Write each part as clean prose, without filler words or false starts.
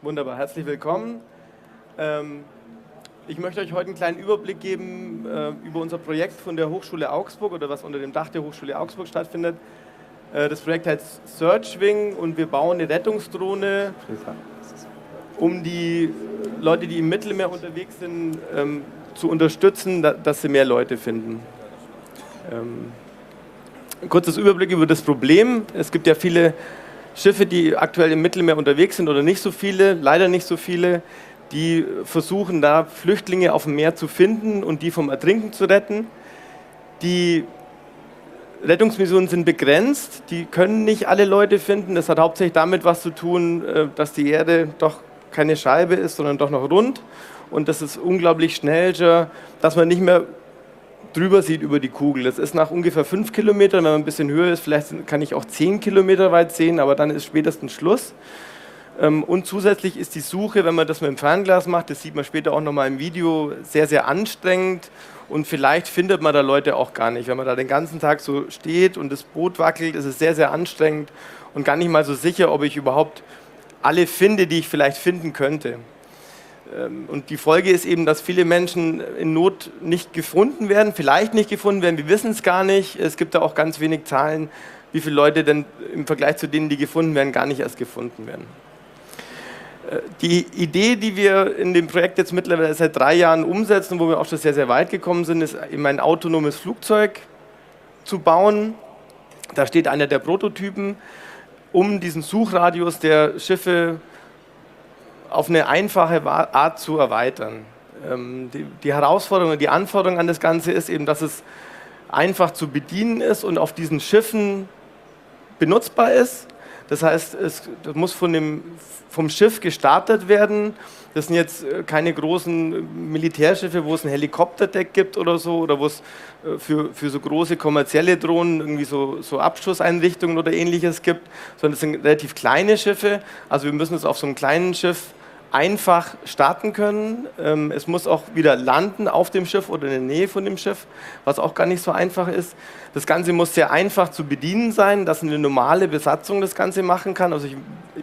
Wunderbar, herzlich willkommen. Ich möchte euch heute einen kleinen Überblick geben über unser Projekt von der Hochschule Augsburg oder was unter dem Dach der Hochschule Augsburg stattfindet. Das Projekt heißt Searchwing und wir bauen eine Rettungsdrohne, um die Leute, die im Mittelmeer unterwegs sind, zu unterstützen, dass sie mehr Leute finden. Ein kurzes Überblick über das Problem. Es gibt ja viele Schiffe, die aktuell im Mittelmeer unterwegs sind oder nicht so viele, leider nicht so viele, die versuchen da Flüchtlinge auf dem Meer zu finden und die vom Ertrinken zu retten. Die Rettungsmissionen sind begrenzt, die können nicht alle Leute finden. Das hat hauptsächlich damit was zu tun, dass die Erde doch keine Scheibe ist, sondern doch noch rund. Und das ist unglaublich schnell, dass man nicht mehr drüber sieht über die Kugel. Das ist nach ungefähr 5 Kilometern, wenn man ein bisschen höher ist, vielleicht kann ich auch 10 Kilometer weit sehen, aber dann ist spätestens Schluss. Und zusätzlich ist die Suche, wenn man das mit dem Fernglas macht, das sieht man später auch nochmal im Video, sehr, sehr anstrengend und vielleicht findet man da Leute auch gar nicht. Wenn man da den ganzen Tag so steht und das Boot wackelt, ist es sehr, sehr anstrengend und gar nicht mal so sicher, ob ich überhaupt alle finde, die ich vielleicht finden könnte. Und die Folge ist eben, dass viele Menschen in Not nicht gefunden werden, vielleicht nicht gefunden werden, wir wissen es gar nicht. Es gibt da auch ganz wenig Zahlen, wie viele Leute denn im Vergleich zu denen, die gefunden werden, gar nicht erst gefunden werden. Die Idee, die wir in dem Projekt jetzt mittlerweile seit 3 Jahren umsetzen, wo wir auch schon sehr, sehr weit gekommen sind, ist eben ein autonomes Flugzeug zu bauen. Da steht einer der Prototypen, um diesen Suchradius der Schiffe auf eine einfache Art zu erweitern. Die Herausforderung, die Anforderung an das Ganze ist eben, dass es einfach zu bedienen ist und auf diesen Schiffen benutzbar ist. Das heißt, es muss vom Schiff gestartet werden. Das sind jetzt keine großen Militärschiffe, wo es ein Helikopterdeck gibt oder so, oder wo es für so große kommerzielle Drohnen irgendwie so Abschusseinrichtungen oder ähnliches gibt, sondern es sind relativ kleine Schiffe. Also wir müssen es auf so einem kleinen Schiff einfach starten können. Es muss auch wieder landen auf dem Schiff oder in der Nähe von dem Schiff, was auch gar nicht so einfach ist. Das Ganze muss sehr einfach zu bedienen sein, dass eine normale Besatzung das Ganze machen kann. Also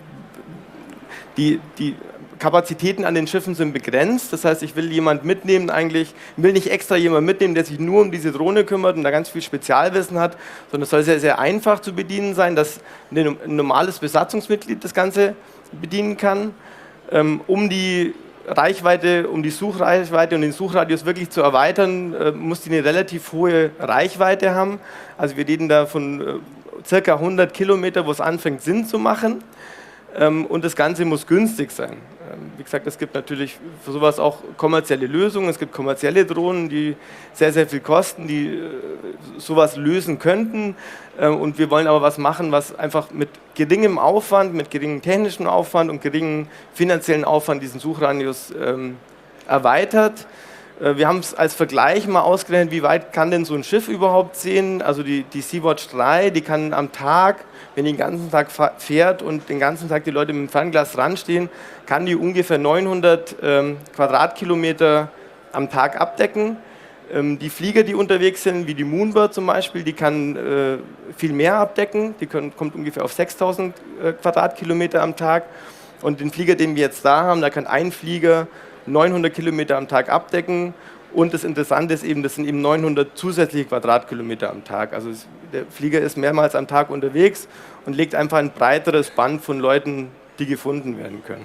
die Kapazitäten an den Schiffen sind begrenzt. Das heißt, ich will jemanden mitnehmen eigentlich, will nicht extra jemanden mitnehmen, der sich nur um diese Drohne kümmert und da ganz viel Spezialwissen hat, sondern es soll sehr, sehr einfach zu bedienen sein, dass ein normales Besatzungsmitglied das Ganze bedienen kann. Um die Reichweite, um die Suchreichweite und den Suchradius wirklich zu erweitern, muss die eine relativ hohe Reichweite haben. Also wir reden da von circa 100 Kilometer, wo es anfängt Sinn zu machen. Und das Ganze muss günstig sein. Wie gesagt, es gibt natürlich für sowas auch kommerzielle Lösungen. Es gibt kommerzielle Drohnen, die sehr, sehr viel kosten, die sowas lösen könnten. Und wir wollen aber was machen, was einfach mit geringem Aufwand, mit geringem technischem Aufwand und geringem finanziellen Aufwand diesen Suchradius erweitert. Wir haben es als Vergleich mal ausgerechnet, wie weit kann denn so ein Schiff überhaupt sehen. Also die Sea-Watch 3, die kann am Tag, wenn die den ganzen Tag fährt und den ganzen Tag die Leute mit dem Fernglas ranstehen, kann die ungefähr 900 Quadratkilometer am Tag abdecken. Die Flieger, die unterwegs sind, wie die Moonbird zum Beispiel, die kann viel mehr abdecken. Die kommt ungefähr auf 6000 Quadratkilometer am Tag. Und den Flieger, den wir jetzt da haben, da kann ein Flieger 900 Kilometer am Tag abdecken. Und das Interessante ist eben, das sind eben 900 zusätzliche Quadratkilometer am Tag. Also der Flieger ist mehrmals am Tag unterwegs und legt einfach ein breiteres Band von Leuten, die gefunden werden können.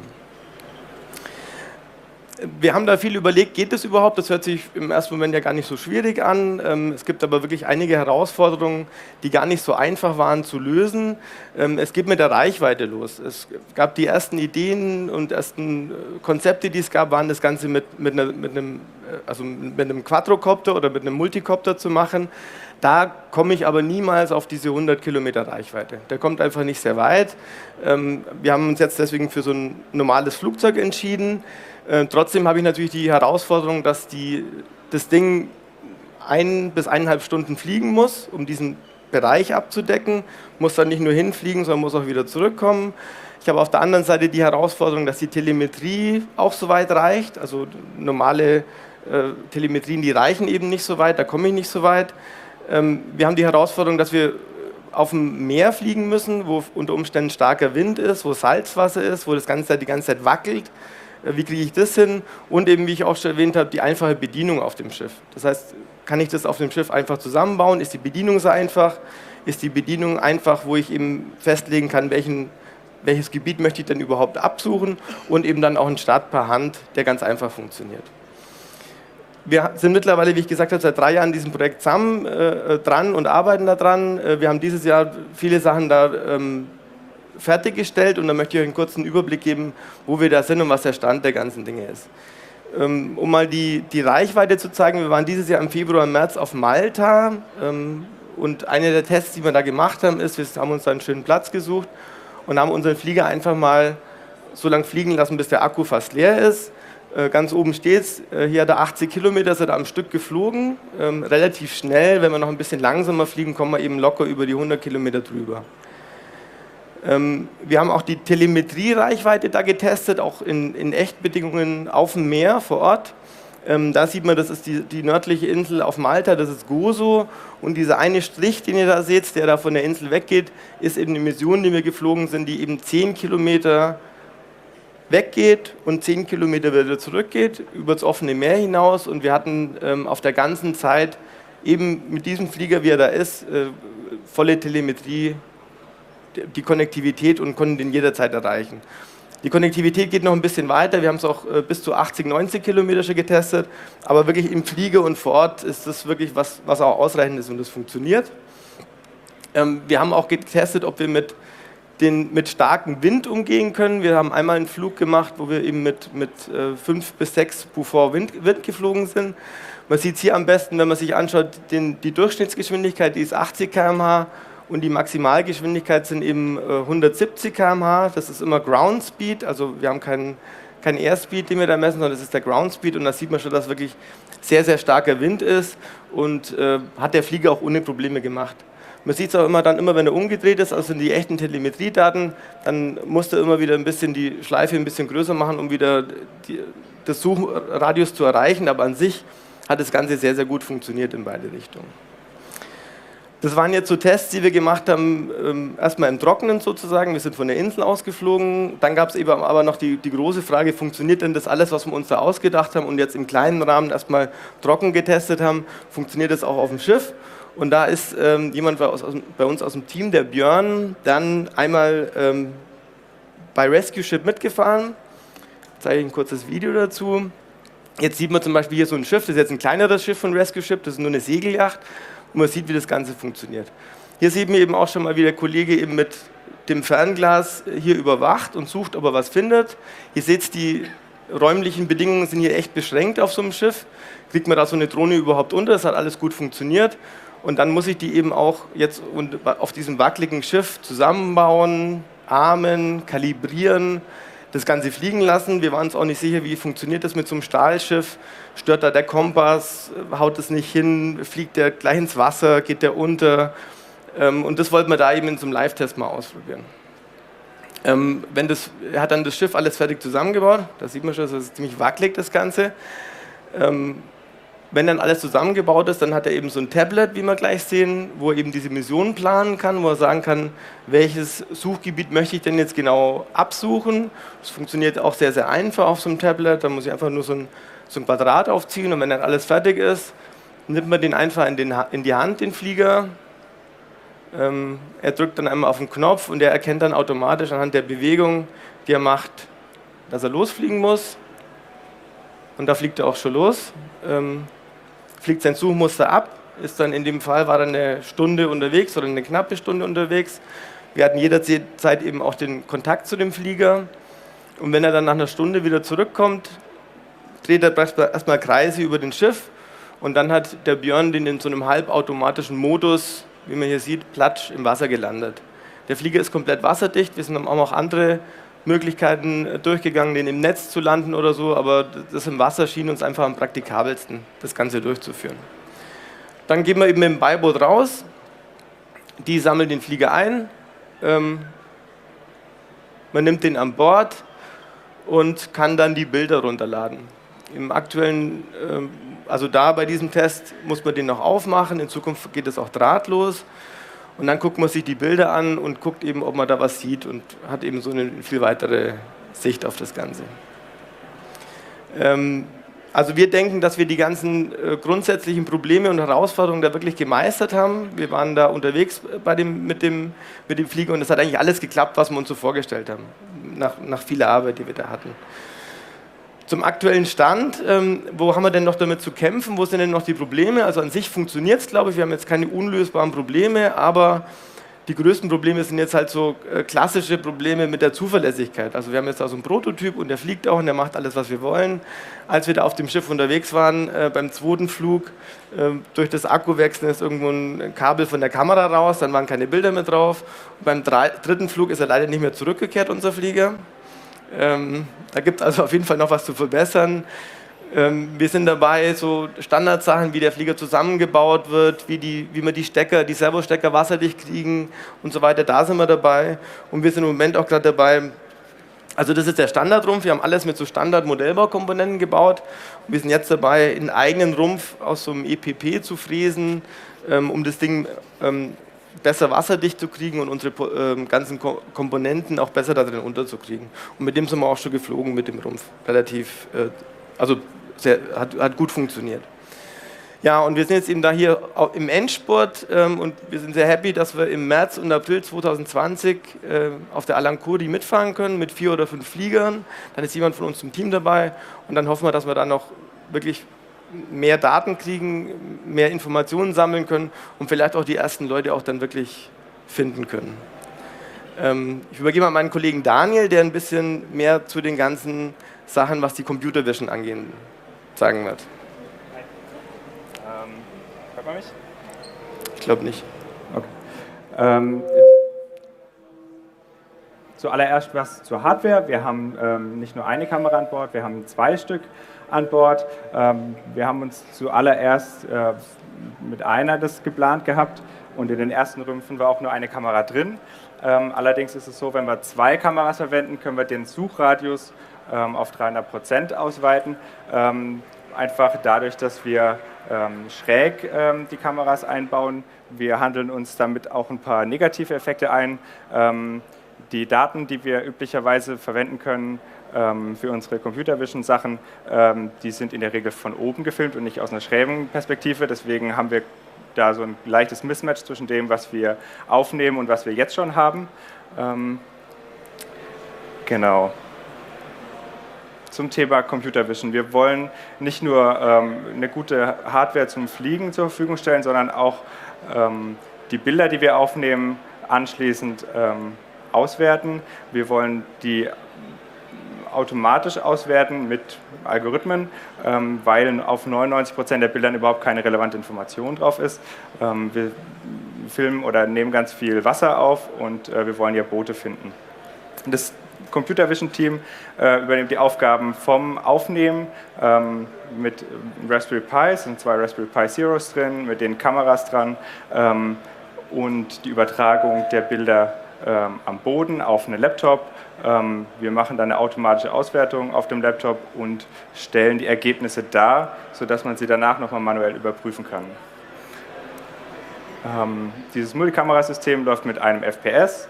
Wir haben da viel überlegt, geht das überhaupt? Das hört sich im ersten Moment ja gar nicht so schwierig an. Es gibt aber wirklich einige Herausforderungen, die gar nicht so einfach waren zu lösen. Es geht mit der Reichweite los. Es gab die ersten Ideen und ersten Konzepte, die es gab, waren das Ganze mit einem Quadrocopter oder mit einem Multicopter zu machen. Da komme ich aber niemals auf diese 100 Kilometer Reichweite. Der kommt einfach nicht sehr weit. Wir haben uns jetzt deswegen für so ein normales Flugzeug entschieden. Trotzdem habe ich natürlich die Herausforderung, dass das Ding 1 bis 1,5 Stunden fliegen muss, um diesen Bereich abzudecken. Muss dann nicht nur hinfliegen, sondern muss auch wieder zurückkommen. Ich habe auf der anderen Seite die Herausforderung, dass die Telemetrie auch so weit reicht. Also normale Telemetrien, die reichen eben nicht so weit, da komme ich nicht so weit. Wir haben die Herausforderung, dass wir auf dem Meer fliegen müssen, wo unter Umständen starker Wind ist, wo Salzwasser ist, wo das die ganze Zeit wackelt. Wie kriege ich das hin? Und eben, wie ich auch schon erwähnt habe, die einfache Bedienung auf dem Schiff. Das heißt, kann ich das auf dem Schiff einfach zusammenbauen? Ist die Bedienung so einfach? Ist die Bedienung einfach, wo ich eben festlegen kann, welches Gebiet möchte ich denn überhaupt absuchen? Und eben dann auch ein Start per Hand, der ganz einfach funktioniert. Wir sind mittlerweile, wie ich gesagt habe, seit 3 Jahren in diesem Projekt zusammen dran und arbeiten daran. Wir haben dieses Jahr viele Sachen da fertiggestellt und dann möchte ich euch einen kurzen Überblick geben, wo wir da sind und was der Stand der ganzen Dinge ist. Um mal die Reichweite zu zeigen, wir waren dieses Jahr im Februar und März auf Malta und einer der Tests, die wir da gemacht haben, ist, wir haben uns da einen schönen Platz gesucht und haben unseren Flieger einfach mal so lange fliegen lassen, bis der Akku fast leer ist. Ganz oben steht es, hier hat er 80 Kilometer, ist er am Stück geflogen, relativ schnell. Wenn wir noch ein bisschen langsamer fliegen, kommen wir eben locker über die 100 Kilometer drüber. Wir haben auch die Telemetrie-Reichweite da getestet, auch in Echtbedingungen auf dem Meer vor Ort. Da sieht man, das ist die nördliche Insel auf Malta, das ist Gozo. Und dieser eine Strich, den ihr da seht, der da von der Insel weggeht, ist eben eine Mission, die wir geflogen sind, die eben 10 Kilometer weggeht und 10 Kilometer wieder zurückgeht, über das offene Meer hinaus. Und wir hatten auf der ganzen Zeit eben mit diesem Flieger, wie er da ist, volle Telemetrie, die Konnektivität und konnten den jederzeit erreichen. Die Konnektivität geht noch ein bisschen weiter, wir haben es auch bis zu 80, 90 Kilometer schon getestet, aber wirklich im Flieger und vor Ort ist das wirklich was auch ausreichend ist und das funktioniert. Wir haben auch getestet, ob wir mit starkem Wind umgehen können. Wir haben einmal einen Flug gemacht, wo wir eben mit 5 bis 6 Beaufort Wind geflogen sind. Man sieht es hier am besten, wenn man sich anschaut, die Durchschnittsgeschwindigkeit, die ist 80 km/h und die Maximalgeschwindigkeit sind eben 170 km/h. Das ist immer Ground Speed, also wir haben keinen Airspeed, den wir da messen, sondern das ist der Ground Speed und da sieht man schon, dass wirklich sehr, sehr starker Wind ist und hat der Flieger auch ohne Probleme gemacht. Man sieht es auch immer, wenn er umgedreht ist, also die echten Telemetriedaten, dann muss er immer wieder die Schleife ein bisschen größer machen, um wieder das Suchradius zu erreichen, aber an sich hat das Ganze sehr, sehr gut funktioniert in beide Richtungen. Das waren jetzt so Tests, die wir gemacht haben, erstmal im Trockenen sozusagen, wir sind von der Insel ausgeflogen, dann gab es eben aber noch die große Frage, funktioniert denn das alles, was wir uns da ausgedacht haben und jetzt im kleinen Rahmen erstmal trocken getestet haben, funktioniert das auch auf dem Schiff? Und da ist jemand bei uns aus dem Team, der Björn, dann einmal bei Rescue Ship mitgefahren. Ich zeige Ihnen ein kurzes Video dazu. Jetzt sieht man zum Beispiel hier so ein Schiff, das ist jetzt ein kleineres Schiff von Rescue Ship, das ist nur eine Segelyacht. Und man sieht, wie das Ganze funktioniert. Hier sieht man eben auch schon mal, wie der Kollege eben mit dem Fernglas hier überwacht und sucht, ob er was findet. Ihr seht, die räumlichen Bedingungen sind hier echt beschränkt auf so einem Schiff. Kriegt man da so eine Drohne überhaupt unter? Das hat alles gut funktioniert. Und dann muss ich die eben auch jetzt auf diesem wackeligen Schiff zusammenbauen, armen, kalibrieren, das Ganze fliegen lassen. Wir waren uns auch nicht sicher, wie funktioniert das mit so einem Stahlschiff. Stört da der Kompass, haut es nicht hin, fliegt der gleich ins Wasser, geht der unter. Und das wollten wir da eben in so einem Live-Test mal ausprobieren. Er hat dann das Schiff alles fertig zusammengebaut. Da sieht man schon, das ist ziemlich wackelig, das Ganze. Wenn dann alles zusammengebaut ist, dann hat er eben so ein Tablet, wie wir gleich sehen, wo er eben diese Mission planen kann, wo er sagen kann, welches Suchgebiet möchte ich denn jetzt genau absuchen. Das funktioniert auch sehr, sehr einfach auf so einem Tablet. Da muss ich einfach nur so ein Quadrat aufziehen und wenn dann alles fertig ist, nimmt man den einfach in die Hand, den Flieger. Er drückt dann einmal auf den Knopf und er erkennt dann automatisch anhand der Bewegung, die er macht, dass er losfliegen muss. Und da fliegt er auch schon los. Fliegt sein Suchmuster ab, ist dann in dem Fall, war dann eine Stunde unterwegs oder eine knappe Stunde unterwegs. Wir hatten jederzeit eben auch den Kontakt zu dem Flieger und wenn er dann nach einer Stunde wieder zurückkommt, dreht er erstmal Kreise über den Schiff und dann hat der Björn den in so einem halbautomatischen Modus, wie man hier sieht, platsch im Wasser gelandet. Der Flieger ist komplett wasserdicht, wir sind auch noch andere Möglichkeiten durchgegangen, den im Netz zu landen oder so, aber das im Wasser schien uns einfach am praktikabelsten, das Ganze durchzuführen. Dann gehen wir eben mit dem Beiboot raus, die sammeln den Flieger ein, man nimmt den an Bord und kann dann die Bilder runterladen. Im aktuellen, also da bei diesem Test muss man den noch aufmachen, in Zukunft geht es auch drahtlos. Und dann guckt man sich die Bilder an und guckt eben, ob man da was sieht und hat eben so eine viel weitere Sicht auf das Ganze. Also wir denken, dass wir die ganzen grundsätzlichen Probleme und Herausforderungen da wirklich gemeistert haben. Wir waren da unterwegs mit dem Flieger und es hat eigentlich alles geklappt, was wir uns so vorgestellt haben, nach vieler Arbeit, die wir da hatten. Zum aktuellen Stand, wo haben wir denn noch damit zu kämpfen, wo sind denn noch die Probleme? Also an sich funktioniert es, glaube ich, wir haben jetzt keine unlösbaren Probleme, aber die größten Probleme sind jetzt halt so klassische Probleme mit der Zuverlässigkeit. Also wir haben jetzt da so einen Prototyp und der fliegt auch und der macht alles, was wir wollen. Als wir da auf dem Schiff unterwegs waren, beim zweiten Flug, durch das Akkuwechseln ist irgendwo ein Kabel von der Kamera raus, dann waren keine Bilder mehr drauf. Und beim dritten Flug ist er leider nicht mehr zurückgekehrt, unser Flieger. Da gibt es also auf jeden Fall noch was zu verbessern. Wir sind dabei, so Standardsachen, wie der Flieger zusammengebaut wird, wie wir die Stecker, die Servostecker wasserdicht kriegen und so weiter, da sind wir dabei. Und wir sind im Moment auch gerade dabei, also das ist der Standardrumpf, wir haben alles mit so Standard-Modellbaukomponenten gebaut. Und wir sind jetzt dabei, einen eigenen Rumpf aus so einem EPP zu fräsen, um das Ding besser wasserdicht zu kriegen und unsere ganzen Komponenten auch besser da drin unterzukriegen. Und mit dem sind wir auch schon geflogen, mit dem Rumpf. Relativ, also hat gut funktioniert. Ja, und wir sind jetzt eben da hier im Endspurt und wir sind sehr happy, dass wir im März und April 2020 auf der Alan Kurdi mitfahren können mit 4 oder 5 Fliegern. Dann ist jemand von uns im Team dabei und dann hoffen wir, dass wir dann noch wirklich mehr Daten kriegen, mehr Informationen sammeln können und vielleicht auch die ersten Leute auch dann wirklich finden können. Ich übergebe mal meinen Kollegen Daniel, der ein bisschen mehr zu den ganzen Sachen, was die Computer Vision angehen, sagen wird. Hört man mich? Ich glaube nicht. Okay. Zuallererst was zur Hardware. Wir haben nicht nur eine Kamera an Bord, wir haben 2 Stück an Bord. Wir haben uns zuallererst mit einer das geplant gehabt und in den ersten Rümpfen war auch nur eine Kamera drin. Allerdings ist es so, wenn wir 2 Kameras verwenden, können wir den Suchradius auf 300% ausweiten. Einfach dadurch, dass wir schräg die Kameras einbauen. Wir handeln uns damit auch ein paar negative Effekte ein. Die Daten, die wir üblicherweise verwenden können für unsere Computer Vision Sachen, die sind in der Regel von oben gefilmt und nicht aus einer schrägen Perspektive. Deswegen haben wir da so ein leichtes Mismatch zwischen dem, was wir aufnehmen und was wir jetzt schon haben. Genau. Zum Thema Computer Vision. Wir wollen nicht nur eine gute Hardware zum Fliegen zur Verfügung stellen, sondern auch die Bilder, die wir aufnehmen, anschließend auswerten. Wir wollen die automatisch auswerten mit Algorithmen, weil auf 99% der Bildern überhaupt keine relevante Information drauf ist. Wir filmen oder nehmen ganz viel Wasser auf und wir wollen ja Boote finden. Das Computer Vision Team übernimmt die Aufgaben vom Aufnehmen mit Raspberry Pi, es sind 2 Raspberry Pi Zeros drin, mit den Kameras dran und die Übertragung der Bilder am Boden auf einen Laptop. Wir machen dann eine automatische Auswertung auf dem Laptop und stellen die Ergebnisse dar, sodass man sie danach nochmal manuell überprüfen kann. Dieses Multikamerasystem läuft mit einem FPS.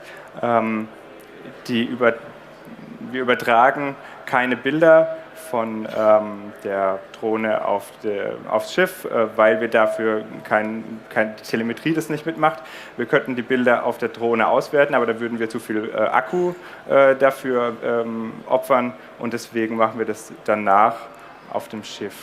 Wir übertragen keine Bilder von der Drohne aufs Schiff, weil wir dafür keine Telemetrie das nicht mitmacht. Wir könnten die Bilder auf der Drohne auswerten, aber da würden wir zu viel Akku dafür opfern und deswegen machen wir das danach auf dem Schiff.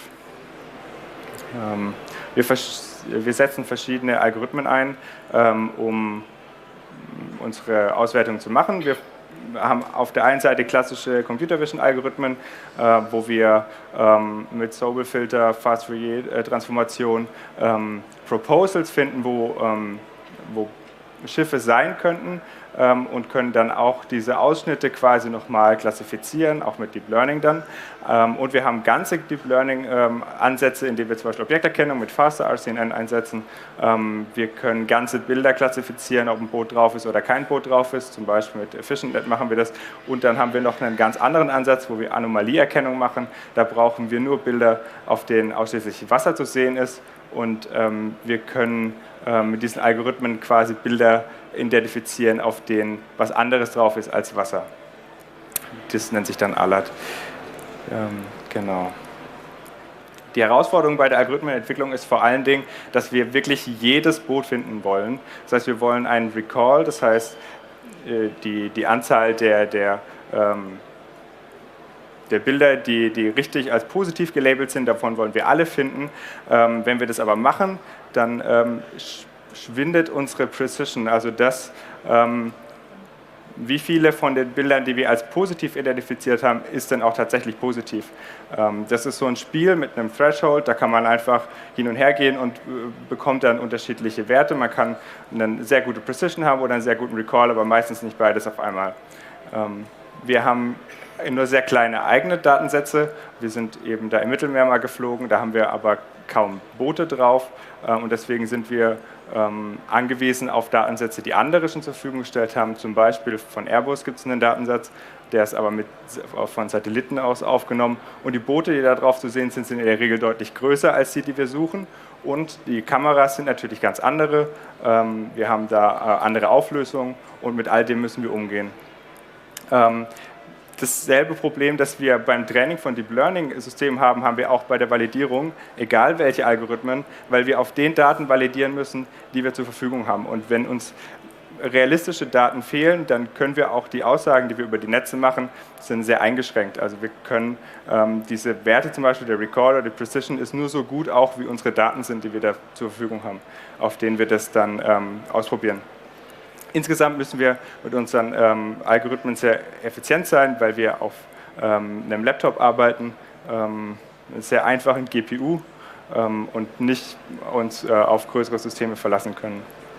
Wir setzen verschiedene Algorithmen ein, um unsere Auswertung zu machen. Wir haben auf der einen Seite klassische Computer Vision Algorithmen, wo wir mit Sobel Filter, Fast Fourier Transformation Proposals finden, wo Schiffe sein könnten und können dann auch diese Ausschnitte quasi nochmal klassifizieren, auch mit Deep Learning dann. Und wir haben ganze Deep Learning Ansätze, indem wir zum Beispiel Objekterkennung mit Faster RCNN einsetzen. Wir können ganze Bilder klassifizieren, ob ein Boot drauf ist oder kein Boot drauf ist, zum Beispiel mit EfficientNet machen wir das. Und dann haben wir noch einen ganz anderen Ansatz, wo wir Anomalieerkennung machen. Da brauchen wir nur Bilder, auf denen ausschließlich Wasser zu sehen ist und wir können mit diesen Algorithmen quasi Bilder identifizieren, auf denen was anderes drauf ist als Wasser. Das nennt sich dann ALAT. Genau. Die Herausforderung bei der Algorithmenentwicklung ist vor allen Dingen, dass wir wirklich jedes Boot finden wollen. Das heißt, wir wollen einen Recall, das heißt, die Anzahl der Bilder, die richtig als positiv gelabelt sind, davon wollen wir alle finden. Wenn wir das aber machen, dann schwindet unsere Precision, also das, wie viele von den Bildern, die wir als positiv identifiziert haben, ist denn auch tatsächlich positiv. Das ist so ein Spiel mit einem Threshold, da kann man einfach hin und her gehen und bekommt dann unterschiedliche Werte. Man kann eine sehr gute Precision haben oder einen sehr guten Recall, aber meistens nicht beides auf einmal. Wir haben nur sehr kleine eigene Datensätze. Wir sind eben da im Mittelmeer mal geflogen, da haben wir aber kaum Boote drauf und deswegen sind wir angewiesen auf Datensätze, die andere schon zur Verfügung gestellt haben. Zum Beispiel von Airbus gibt es einen Datensatz, der ist aber von Satelliten aus aufgenommen. Und die Boote, die da drauf zu sehen sind, sind in der Regel deutlich größer als die wir suchen. Und die Kameras sind natürlich ganz andere. Wir haben da andere Auflösungen und mit all dem müssen wir umgehen. Dasselbe Problem, das wir beim Training von Deep Learning-Systemen haben, haben wir auch bei der Validierung, egal welche Algorithmen, weil wir auf den Daten validieren müssen, die wir zur Verfügung haben. Und wenn uns realistische Daten fehlen, dann können wir auch die Aussagen, die wir über die Netze machen, sind sehr eingeschränkt. Also wir können diese Werte, zum Beispiel der Recall oder die Precision, ist nur so gut auch, wie unsere Daten sind, die wir da zur Verfügung haben, auf denen wir das dann ausprobieren. Insgesamt müssen wir mit unseren Algorithmen sehr effizient sein, weil wir auf einem Laptop arbeiten, sehr einfachen GPU und nicht uns auf größere Systeme verlassen können.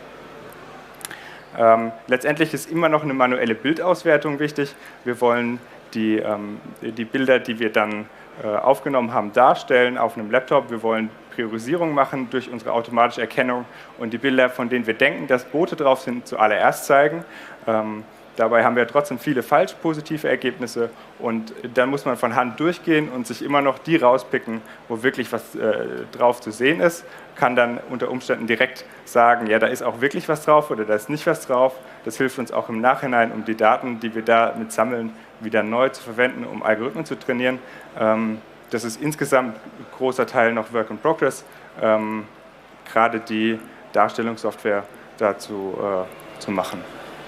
Letztendlich ist immer noch eine manuelle Bildauswertung wichtig. Wir wollen die Bilder, die wir dann aufgenommen haben, darstellen auf einem Laptop. Wir wollen Priorisierung machen durch unsere automatische Erkennung und die Bilder, von denen wir denken, dass Boote drauf sind, zuallererst zeigen. Dabei haben wir trotzdem viele falsch positive Ergebnisse und dann muss man von Hand durchgehen und sich immer noch die rauspicken, wo wirklich was drauf zu sehen ist, kann dann unter Umständen direkt sagen, ja, da ist auch wirklich was drauf oder da ist nicht was drauf. Das hilft uns auch im Nachhinein, um die Daten, die wir damit sammeln, wieder neu zu verwenden, um Algorithmen zu trainieren. Das ist insgesamt ein großer Teil noch Work in Progress, gerade die Darstellungssoftware dazu zu machen.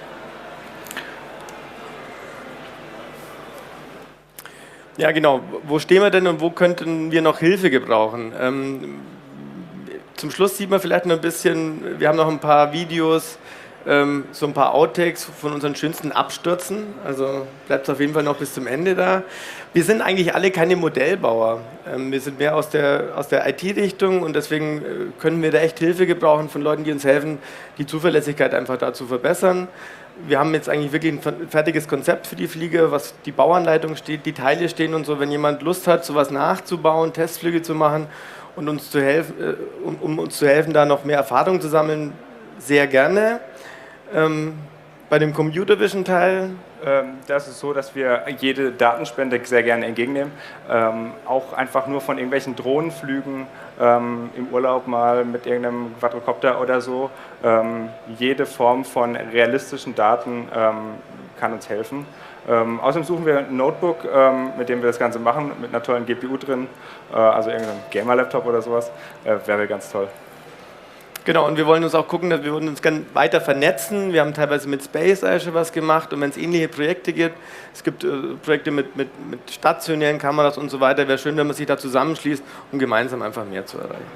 Ja, genau. Wo stehen wir denn und wo könnten wir noch Hilfe gebrauchen? Zum Schluss sieht man vielleicht noch ein bisschen, wir haben noch ein paar Videos, so ein paar Outtakes von unseren schönsten Abstürzen. Also bleibt es auf jeden Fall noch bis zum Ende da. Wir sind eigentlich alle keine Modellbauer. Wir sind mehr aus der IT-Richtung und deswegen können wir da echt Hilfe gebrauchen von Leuten, die uns helfen, die Zuverlässigkeit einfach da zu verbessern. Wir haben jetzt eigentlich wirklich ein fertiges Konzept für die Flieger, was die Bauanleitung steht, die Teile stehen und so. Wenn jemand Lust hat, sowas nachzubauen, Testflüge zu machen und uns zu helfen, um uns zu helfen, da noch mehr Erfahrung zu sammeln, sehr gerne. Bei dem Computer Vision Teil? Das ist so, dass wir jede Datenspende sehr gerne entgegennehmen. Auch einfach nur von irgendwelchen Drohnenflügen im Urlaub mal mit irgendeinem Quadrocopter oder so. Jede Form von realistischen Daten kann uns helfen. Außerdem suchen wir ein Notebook, mit dem wir das Ganze machen, mit einer tollen GPU drin, also irgendein Gamer-Laptop oder sowas, wäre ganz toll. Genau, und wir wollen uns auch gucken, dass wir uns gerne weiter vernetzen. Wir haben teilweise mit Space schon was gemacht und wenn es ähnliche Projekte gibt, es gibt Projekte mit stationären Kameras und so weiter, wäre schön, wenn man sich da zusammenschließt, um gemeinsam einfach mehr zu erreichen.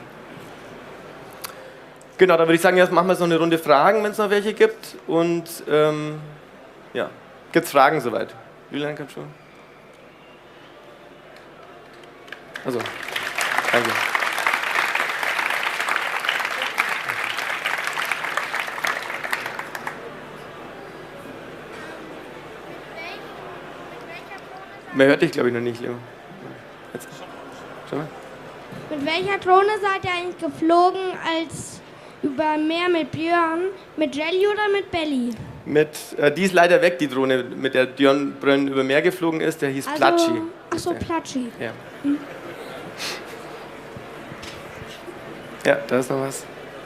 Genau, da würde ich sagen, jetzt machen wir jetzt noch eine Runde Fragen, wenn es noch welche gibt. Und ja, gibt es Fragen soweit? Julian, kannst du? Also, danke. Man hört dich, glaube ich, noch nicht, Leo. Jetzt. Schau mal. Mit welcher Drohne seid ihr eigentlich geflogen als über Meer mit Björn? Mit Jelly oder mit Belly? Die ist leider weg, die Drohne, mit der Björn über Meer geflogen ist. Der hieß Platschi. Ach so, Platschi. Ja. Ja, da ist noch was.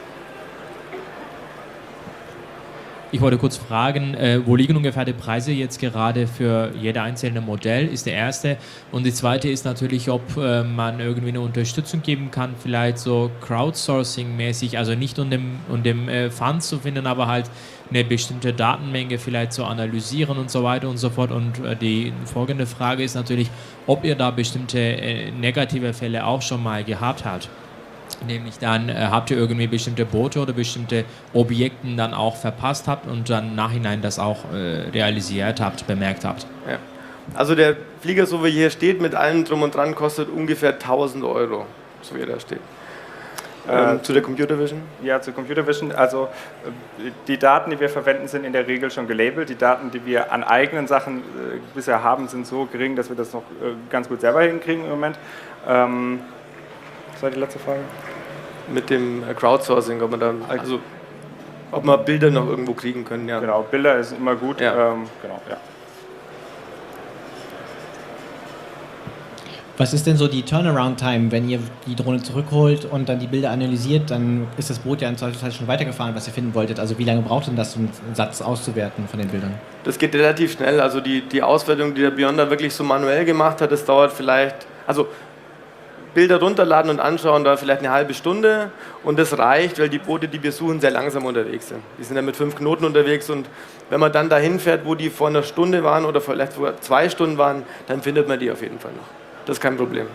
Ich wollte kurz fragen, wo liegen ungefähr die Preise jetzt gerade für jeder einzelne Modell, ist der erste. Und die zweite ist natürlich, ob man irgendwie eine Unterstützung geben kann, vielleicht so Crowdsourcing-mäßig, also nicht um dem Fund zu finden, aber halt eine bestimmte Datenmenge vielleicht zu analysieren und so weiter und so fort. Und die folgende Frage ist natürlich, ob ihr da bestimmte negative Fälle auch schon mal gehabt habt. Nämlich dann habt ihr irgendwie bestimmte Boote oder bestimmte Objekte dann auch verpasst habt und dann im Nachhinein das auch realisiert habt, bemerkt habt. Ja. Also der Flieger, so wie er hier steht, mit allem drum und dran, kostet ungefähr 1.000 €, so wie er da steht. Zu der Computer Vision? Ja, zu Computer Vision. Also die Daten, die wir verwenden, sind in der Regel schon gelabelt. Die Daten, die wir an eigenen Sachen bisher haben, sind so gering, dass wir das noch ganz gut selber hinkriegen im Moment. Was war die letzte Frage? Mit dem Crowdsourcing, ob man da, also ob man Bilder noch irgendwo kriegen können, ja. Genau, Bilder ist immer gut. Ja. Genau, ja. Was ist denn so die Turnaround-Time, wenn ihr die Drohne zurückholt und dann die Bilder analysiert, dann ist das Boot ja in Zweifelsfall schon weitergefahren, was ihr finden wolltet. Also wie lange braucht denn das, um einen Satz auszuwerten von den Bildern? Das geht relativ schnell, also die Auswertung, die der Björn da wirklich so manuell gemacht hat, das dauert vielleicht, also Bilder runterladen und anschauen, da vielleicht eine halbe Stunde und das reicht, weil die Boote, die wir suchen, sehr langsam unterwegs sind. Die sind ja mit 5 Knoten unterwegs und wenn man dann dahin fährt, wo die vor einer Stunde waren oder vielleicht sogar 2 Stunden waren, dann findet man die auf jeden Fall noch. Das ist kein Problem.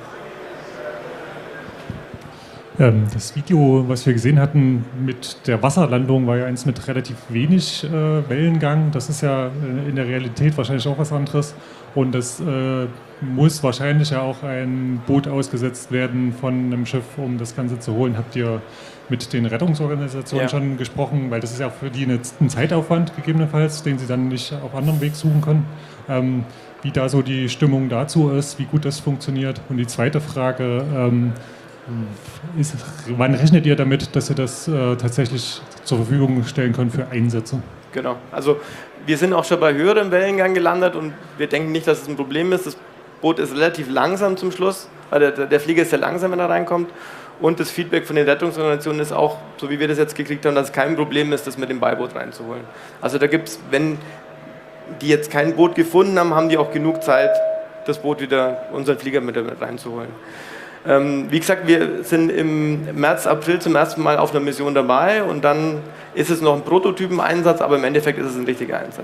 Das Video, was wir gesehen hatten mit der Wasserlandung, war ja eins mit relativ wenig Wellengang. Das ist ja in der Realität wahrscheinlich auch was anderes. Und das muss wahrscheinlich ja auch ein Boot ausgesetzt werden von einem Schiff, um das Ganze zu holen. Habt ihr mit den Rettungsorganisationen schon gesprochen? Weil das ist ja auch für die ein Zeitaufwand gegebenenfalls, den sie dann nicht auf anderem Weg suchen können. Wie da so die Stimmung dazu ist, wie gut das funktioniert. Und die zweite Frage ist, wann rechnet ihr damit, dass ihr das tatsächlich zur Verfügung stellen könnt für Einsätze? Genau, also wir sind auch schon bei höherem Wellengang gelandet und wir denken nicht, dass es ein Problem ist. Das Boot ist relativ langsam zum Schluss, weil der Flieger ist sehr langsam, wenn er reinkommt. Und das Feedback von den Rettungsorganisationen ist auch, so wie wir das jetzt gekriegt haben, dass es kein Problem ist, das mit dem Beiboot reinzuholen. Also da gibt es, wenn die jetzt kein Boot gefunden haben, haben die auch genug Zeit, das Boot wieder, unseren Flieger mit reinzuholen. Wie gesagt, wir sind im März, April zum ersten Mal auf einer Mission dabei und dann ist es noch ein Prototypen-Einsatz, aber im Endeffekt ist es ein richtiger Einsatz.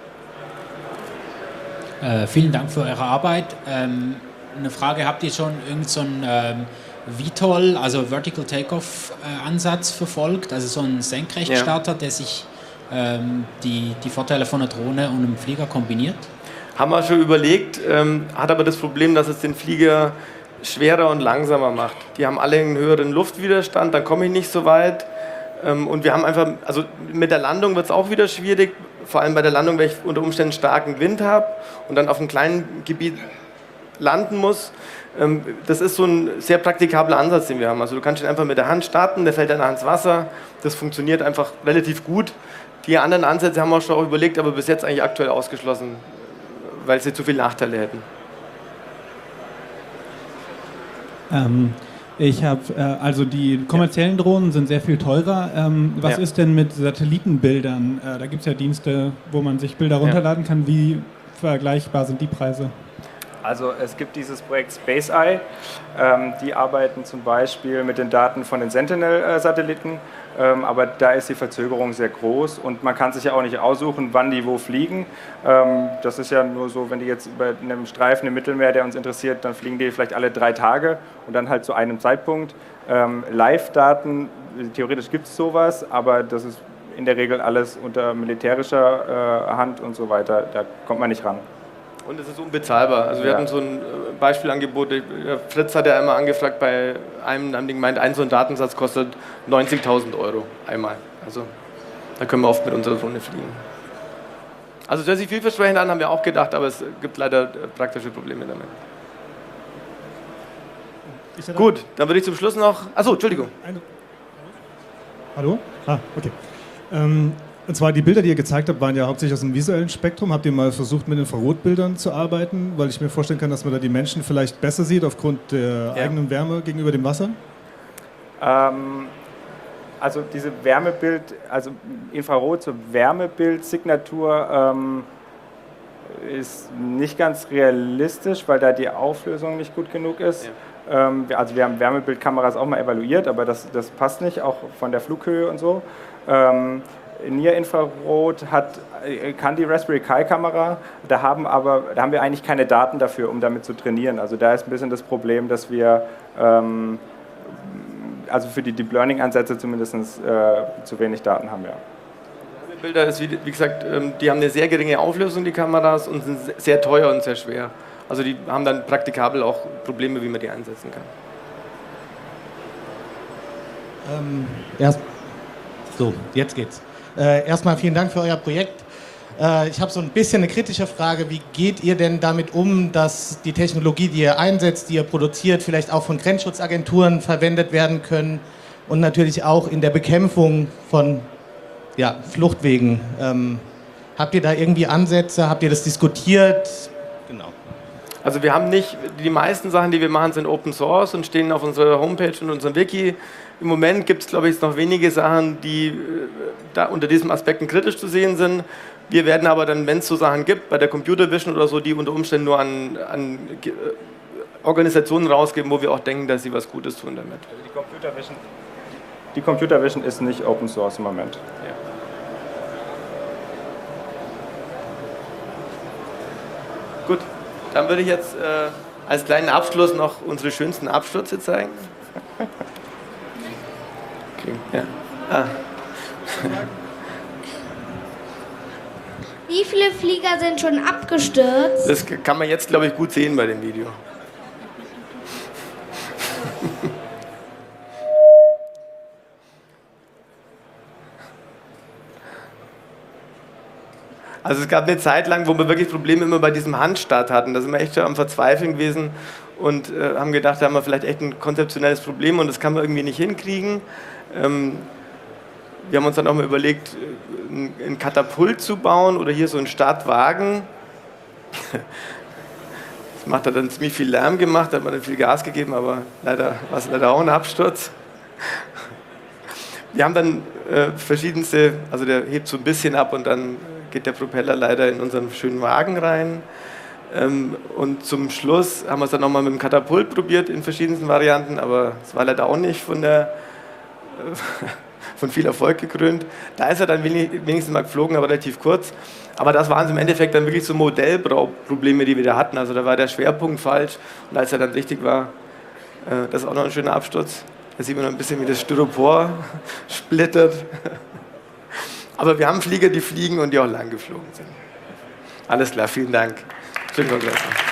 Vielen Dank für eure Arbeit. Eine Frage, habt ihr schon irgend so ein VTOL, also Vertical Takeoff Ansatz verfolgt, also so ein Senkrechtstarter, der sich die Vorteile von einer Drohne und einem Flieger kombiniert? Haben wir schon überlegt, hat aber das Problem, dass es den Flieger schwerer und langsamer macht. Die haben alle einen höheren Luftwiderstand, dann komme ich nicht so weit. Und wir haben einfach, also mit der Landung wird es auch wieder schwierig, vor allem bei der Landung, weil ich unter Umständen starken Wind habe und dann auf einem kleinen Gebiet landen muss. Das ist so ein sehr praktikabler Ansatz, den wir haben. Also du kannst ihn einfach mit der Hand starten, der fällt dann ins Wasser. Das funktioniert einfach relativ gut. Die anderen Ansätze haben wir schon auch überlegt, aber bis jetzt eigentlich aktuell ausgeschlossen, weil sie zu viele Nachteile hätten. Ich habe, also die kommerziellen Drohnen sind sehr viel teurer. Was ist denn mit Satellitenbildern? Da gibt es ja Dienste, wo man sich Bilder runterladen kann. Wie vergleichbar sind die Preise? Also es gibt dieses Projekt SpaceEye, die arbeiten zum Beispiel mit den Daten von den Sentinel-Satelliten, aber da ist die Verzögerung sehr groß und man kann sich ja auch nicht aussuchen, wann die wo fliegen. Das ist ja nur so, wenn die jetzt über einem Streifen im Mittelmeer, der uns interessiert, dann fliegen die vielleicht alle 3 Tage und dann halt zu einem Zeitpunkt. Live-Daten, theoretisch gibt es sowas, aber das ist in der Regel alles unter militärischer Hand und so weiter, da kommt man nicht ran. Und es ist unbezahlbar. Also wir hatten so ein Beispielangebot, Fritz hat ja einmal angefragt bei einem, haben die gemeint, so ein Datensatz kostet 90.000 € einmal. Also da können wir oft mit unserer Drohne fliegen. Also das hört sich vielversprechend an, haben wir auch gedacht, aber es gibt leider praktische Probleme damit. Gut, dann würde ich zum Schluss noch... Achso, Entschuldigung. Hallo? Okay. Und zwar die Bilder, die ihr gezeigt habt, waren ja hauptsächlich aus dem visuellen Spektrum. Habt ihr mal versucht, mit Infrarotbildern zu arbeiten? Weil ich mir vorstellen kann, dass man da die Menschen vielleicht besser sieht aufgrund der eigenen Wärme gegenüber dem Wasser? Also diese also Infrarot zur Wärmebildsignatur ist nicht ganz realistisch, weil da die Auflösung nicht gut genug ist. Ja. Also wir haben Wärmebildkameras auch mal evaluiert, aber das passt nicht, auch von der Flughöhe und so. Near-Infrarot kann die Raspberry Pi-Kamera, da haben wir eigentlich keine Daten dafür, um damit zu trainieren. Also da ist ein bisschen das Problem, dass wir also für die Deep Learning-Ansätze zumindest zu wenig Daten haben, ja. Bilder ist, wie gesagt, die haben eine sehr geringe Auflösung, die Kameras, und sind sehr teuer und sehr schwer. Also die haben dann praktikabel auch Probleme, wie man die einsetzen kann. Jetzt geht's. Erstmal vielen Dank für euer Projekt. Ich habe so ein bisschen eine kritische Frage. Wie geht ihr denn damit um, dass die Technologie, die ihr einsetzt, die ihr produziert, vielleicht auch von Grenzschutzagenturen verwendet werden können und natürlich auch in der Bekämpfung von Fluchtwegen? Habt ihr da irgendwie Ansätze? Habt ihr das diskutiert? Genau. Also wir haben nicht, die meisten Sachen, die wir machen, sind Open Source und stehen auf unserer Homepage und unserem Wiki. Im Moment gibt es, glaube ich, noch wenige Sachen, die da unter diesen Aspekten kritisch zu sehen sind. Wir werden aber dann, wenn es so Sachen gibt, bei der Computer Vision oder so, die unter Umständen nur an Organisationen rausgeben, wo wir auch denken, dass sie was Gutes tun damit. Die Computer Vision ist nicht Open Source im Moment. Ja. Gut, dann würde ich jetzt als kleinen Abschluss noch unsere schönsten Abstürze zeigen. Okay. Ja. Wie viele Flieger sind schon abgestürzt? Das kann man jetzt, glaube ich, gut sehen bei dem Video. Also es gab eine Zeit lang, wo wir wirklich Probleme immer bei diesem Handstart hatten. Da sind wir echt schon am Verzweifeln gewesen und haben gedacht, da haben wir vielleicht echt ein konzeptionelles Problem und das kann man irgendwie nicht hinkriegen. Wir haben uns dann auch mal überlegt, ein Katapult zu bauen oder hier so einen Startwagen. Das hat dann ziemlich viel Lärm gemacht, da hat man dann viel Gas gegeben, aber leider war es leider auch ein Absturz. Wir haben dann verschiedenste, also der hebt so ein bisschen ab und dann geht der Propeller leider in unseren schönen Wagen rein. Und zum Schluss haben wir es dann nochmal mit dem Katapult probiert in verschiedensten Varianten, aber es war leider auch nicht von viel Erfolg gekrönt. Da ist er dann wenigstens mal geflogen, aber relativ kurz. Aber das waren im Endeffekt dann wirklich so Modellprobleme, die wir da hatten. Also da war der Schwerpunkt falsch und als er dann richtig war, das ist auch noch ein schöner Absturz. Da sieht man noch ein bisschen, wie das Styropor splittert. Aber wir haben Flieger, die fliegen und die auch lang geflogen sind. Alles klar, vielen Dank. Schönen Kongress.